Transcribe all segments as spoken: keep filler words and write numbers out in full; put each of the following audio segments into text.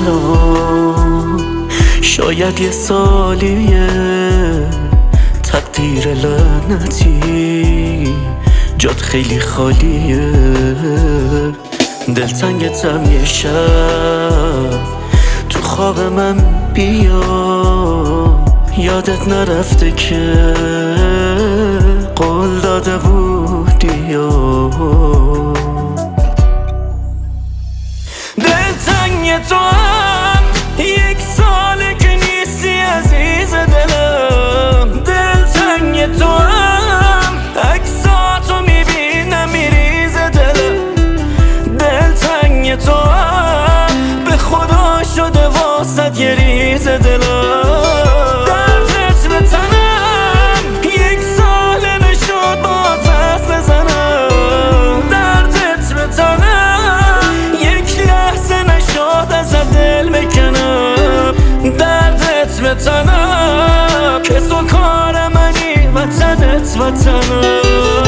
الان شاید یه سالیه تقدیر لعنتی جات خیلی خالیه. دلتنگتم یه شب تو خواب من بیا، یادت نرفته که قول داده بودی. دلتنگ تو هم یک ساله که نیستی عزیز دلم. دلتنگ تو هم عکساتو میبینم میریز دلم. دلتنگ تو هم به خدا شده واسد یه ریز دلم. دردت به تنم یک ساله نشد با دست بزنم. دردت به تنم یک لحظه نشد از دل بکنم. دردت به تنم که تو کار منی وطنت وطنم.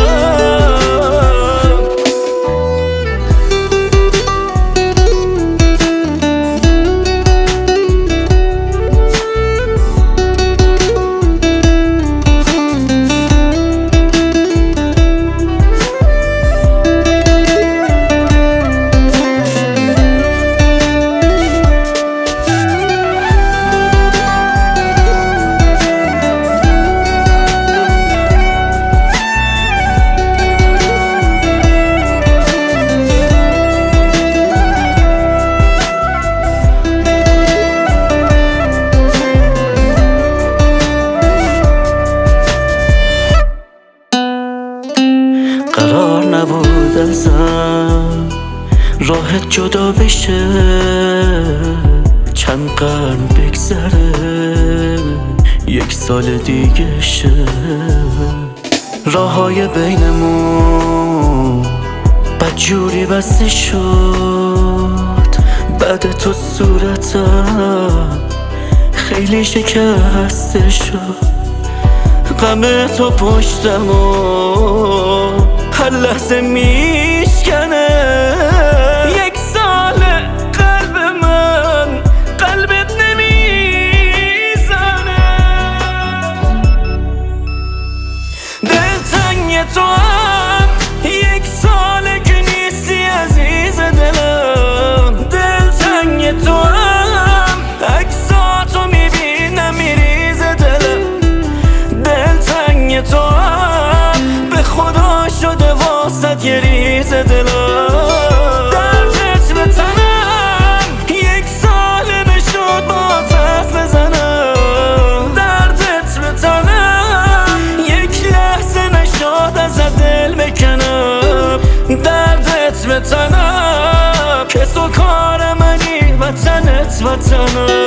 قرار نبود ازم راحت جدا بشه، چند قرن بگذره یک سال دیگه شه. راههای بینمون بدجوری بسته شد، بعد تو صورتم خیلی شکسته شد. غم تو پشتم و هر لحظه میشکنه. یک سال قلب من قلبت نمیزنه. دلتنگ تو هم یک ساله که نیستی عزیز دلم. دلتنگ تو هم عکساتو میبینم میریز دلم. دلتنگ تو هم به خدا شده واسد یه ریز دلم. دردت به تنم یک ساله نشد با دست بزنم. دردت به تنم یک لحظه نشد از دل بکنم. دردت به تنم که تو کار منی وطنت وطنم.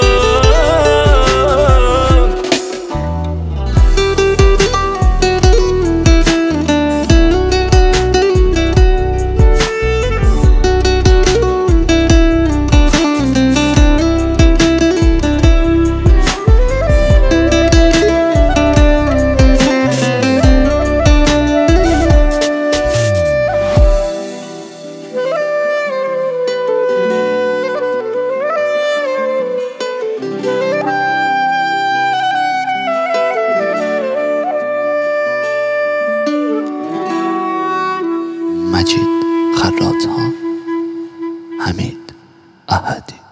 مجید خراط‌ها، حمید احدی.